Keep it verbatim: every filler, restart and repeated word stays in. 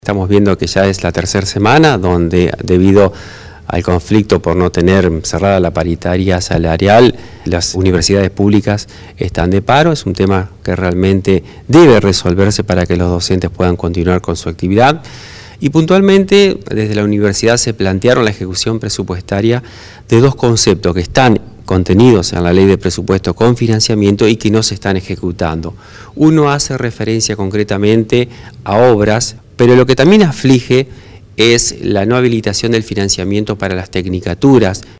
Estamos viendo que ya es la tercera semana donde, debido al conflicto por no tener cerrada la paritaria salarial, las universidades públicas están de paro. Es un tema que realmente debe resolverse para que los docentes puedan continuar con su actividad. Y puntualmente desde la universidad se plantearon la ejecución presupuestaria de dos conceptos que están contenidos en la ley de presupuesto con financiamiento y que no se están ejecutando. Uno hace referencia concretamente a obras, pero lo que también aflige es la no habilitación del financiamiento para las tecnicaturas.